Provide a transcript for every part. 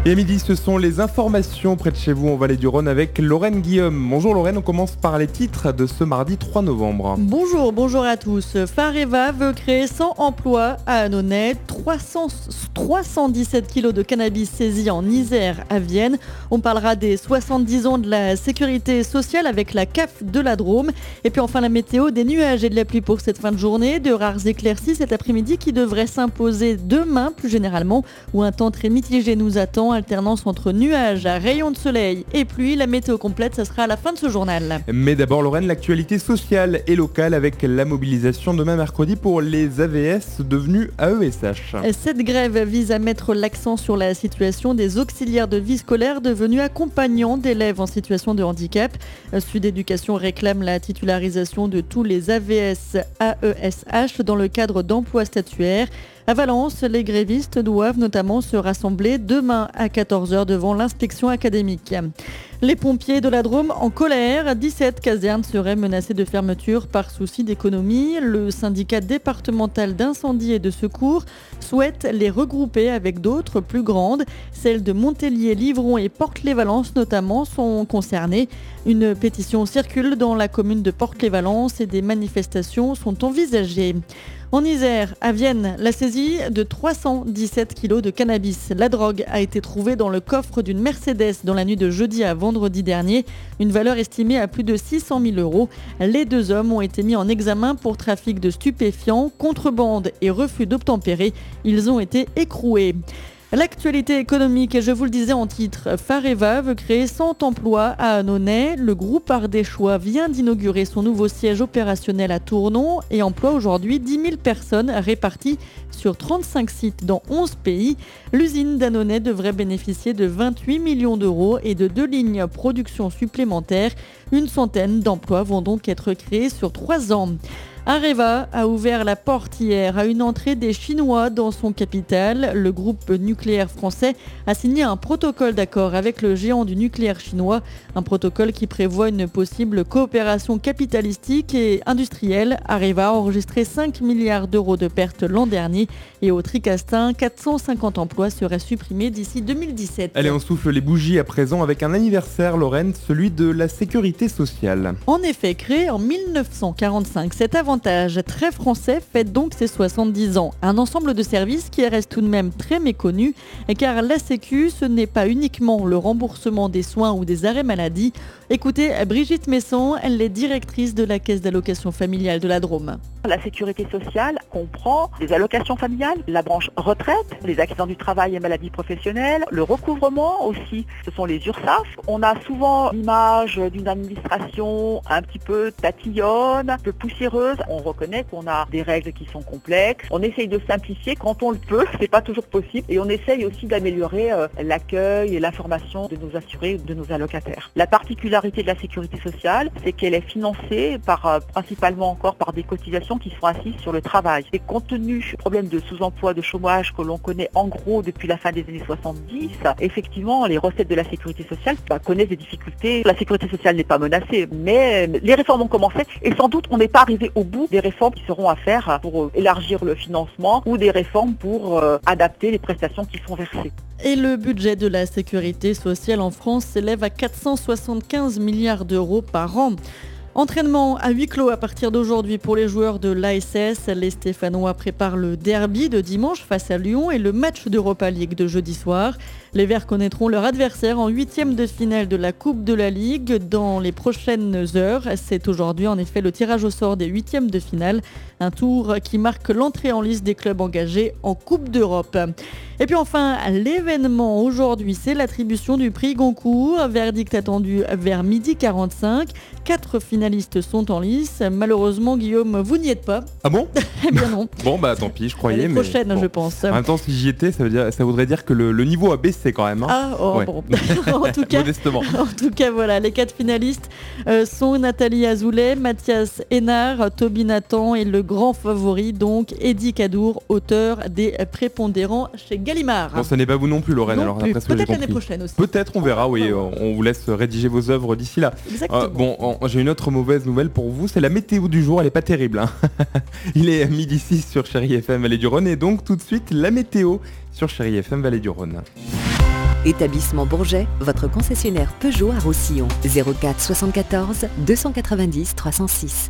Et à midi, ce sont les informations près de chez vous en Vallée du Rhône avec Lorraine Guillaume. Bonjour Lorraine, on commence par les titres de ce mardi 3 novembre. Bonjour à tous. Fareva veut créer 100 emplois à Annonay. 317 kilos de cannabis saisis en Isère à Vienne. On parlera des 70 ans de la sécurité sociale avec la CAF de la Drôme. Et puis enfin la météo, des nuages et de la pluie pour cette fin de journée. De rares éclaircies cet après-midi qui devraient s'imposer demain plus généralement, où un temps très mitigé nous attend. Alternance entre nuages, rayons de soleil et pluie. La météo complète, ça sera à la fin de ce journal. Mais d'abord Lorraine, l'actualité sociale et locale avec la mobilisation demain mercredi pour les AVS devenus AESH. Cette grève vise à mettre l'accent sur la situation des auxiliaires de vie scolaire devenus accompagnants d'élèves en situation de handicap. Sud Éducation réclame la titularisation de tous les AVS AESH dans le cadre d'emplois statutaires. À Valence, les grévistes doivent notamment se rassembler demain à 14h devant l'inspection académique. Les pompiers de la Drôme en colère, 17 casernes seraient menacées de fermeture par souci d'économie. Le syndicat départemental d'incendie et de secours souhaite les regrouper avec d'autres plus grandes. Celles de Montpellier, Livron et Porte-les-Valences notamment sont concernées. Une pétition circule dans la commune de Porte-les-Valences et des manifestations sont envisagées. En Isère, à Vienne, la saisie de 317 kilos de cannabis. La drogue a été trouvée dans le coffre d'une Mercedes dans la nuit de jeudi à vendredi dernier. Une valeur estimée à plus de 600 000 euros. Les deux hommes ont été mis en examen pour trafic de stupéfiants, contrebande et refus d'obtempérer. Ils ont été écroués. L'actualité économique, je vous le disais en titre, Fareva veut créer 100 emplois à Annonay. Le groupe Ardéchois vient d'inaugurer son nouveau siège opérationnel à Tournon et emploie aujourd'hui 10 000 personnes réparties sur 35 sites dans 11 pays. L'usine d'Annonay devrait bénéficier de 28 millions d'euros et de 2 lignes production supplémentaires. Une centaine d'emplois vont donc être créés sur 3 ans. Areva a ouvert la porte hier à une entrée des Chinois dans son capital. Le groupe nucléaire français a signé un protocole d'accord avec le géant du nucléaire chinois. Un protocole qui prévoit une possible coopération capitalistique et industrielle. Areva a enregistré 5 milliards d'euros de pertes l'an dernier. Et au Tricastin, 450 emplois seraient supprimés d'ici 2017. Allez, on souffle les bougies à présent avec un anniversaire, Lorraine, celui de la sécurité sociale. En effet, créé en 1945, cet avantage très français fête donc ses 70 ans. Un ensemble de services qui reste tout de même très méconnu, car la Sécu, ce n'est pas uniquement le remboursement des soins ou des arrêts maladie. Écoutez Brigitte Messon, elle est directrice de la caisse d'allocation familiale de la Drôme. La sécurité sociale comprend les allocations familiales, la branche retraite, les accidents du travail et maladies professionnelles, le recouvrement aussi, ce sont les URSSAF. On a souvent l'image d'une administration un petit peu tatillonne, un peu poussiéreuse. On reconnaît qu'on a des règles qui sont complexes. On essaye de simplifier quand on le peut, c'est pas toujours possible. Et on essaye aussi d'améliorer l'accueil et l'information de nos assurés, de nos allocataires. La particularité de la sécurité sociale, c'est qu'elle est financée principalement encore par des cotisations qui sont assises sur le travail. Et compte tenu du problème de sous-emploi, de chômage que l'on connaît en gros depuis la fin des années 70, effectivement, les recettes de la sécurité sociale connaissent des difficultés. La sécurité sociale n'est pas menacée, mais les réformes ont commencé et sans doute on n'est pas arrivé au bout des réformes qui seront à faire pour élargir le financement ou des réformes pour adapter les prestations qui sont versées. Et le budget de la sécurité sociale en France s'élève à 475 milliards d'euros par an. Entraînement à huis clos à partir d'aujourd'hui pour les joueurs de l'ASS. Les Stéphanois préparent le derby de dimanche face à Lyon et le match d'Europa League de jeudi soir. Les Verts connaîtront leur adversaire en 8e de finale de la Coupe de la Ligue dans les prochaines heures. C'est aujourd'hui en effet le tirage au sort des 8e de finale. Un tour qui marque l'entrée en liste des clubs engagés en Coupe d'Europe. Et puis enfin, l'événement aujourd'hui, c'est l'attribution du prix Goncourt. Verdict attendu vers 12h45. 4 finalistes sont en lice. Malheureusement, Guillaume, vous n'y êtes pas. Ah bon? Eh bien non. Bon, tant pis, je croyais. L'année prochaine, mais bon. Je pense. En même temps, si j'y étais, ça voudrait dire que le niveau a baissé quand même. Hein. Ah, oh, ouais. Bon. En tout cas, modestement. En tout cas, voilà, les 4 finalistes sont Nathalie Azoulay, Mathias Hénard, Toby Nathan et le grand favori, donc Eddy Cadour, auteur des Prépondérants chez Gallimard. Bon, ce n'est pas vous non plus, Lorraine. Non alors, plus. après ce que j'ai Peut-être l'année compris. prochaine aussi. Peut-être, on verra, oui. On vous laisse rédiger vos œuvres d'ici là. Exactement. J'ai une autre mauvaise nouvelle pour vous, c'est la météo du jour, elle est pas terrible. Hein. Il est 12h06 sur Chérie FM Vallée du Rhône et donc tout de suite la météo sur Chérie FM Vallée du Rhône. Établissement Bourget, votre concessionnaire Peugeot à Roussillon. 04 74 290 306.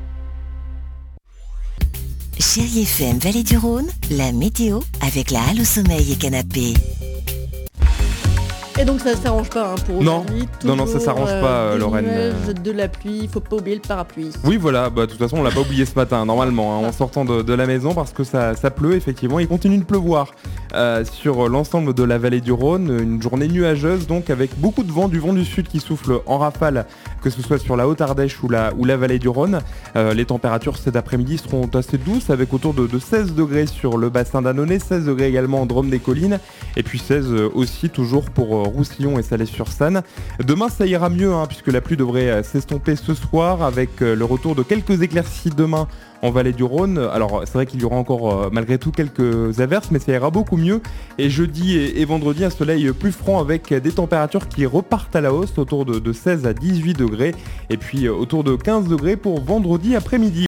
Chérie FM Vallée du Rhône, la météo avec la halle au sommeil et canapé. Et donc ça ne s'arrange pas pour aujourd'hui. Non, ça s'arrange pas, Lorraine. Nuages, de la pluie, il faut pas oublier le parapluie. Oui, voilà, de toute façon on l'a pas oublié ce matin, normalement, en sortant de la maison, parce que ça pleut, effectivement. Il continue de pleuvoir sur l'ensemble de la vallée du Rhône. Une journée nuageuse, donc avec beaucoup de vent, du vent du sud qui souffle en rafale, que ce soit sur la Haute-Ardèche ou la vallée du Rhône. Les températures cet après-midi seront assez douces, avec autour de 16 degrés sur le bassin d'Annonay, 16 degrés également en Drôme des Collines, et puis 16 aussi toujours pour Roussillon et Salé-sur-Sanne. Demain ça ira mieux, puisque la pluie devrait s'estomper ce soir, avec le retour de quelques éclaircies demain en vallée du Rhône. Alors c'est vrai qu'il y aura encore malgré tout quelques averses, mais ça ira beaucoup mieux. Et jeudi et vendredi, un soleil plus franc avec des températures qui repartent à la hausse, autour de 16 à 18 degrés, et puis autour de 15 degrés pour vendredi après-midi.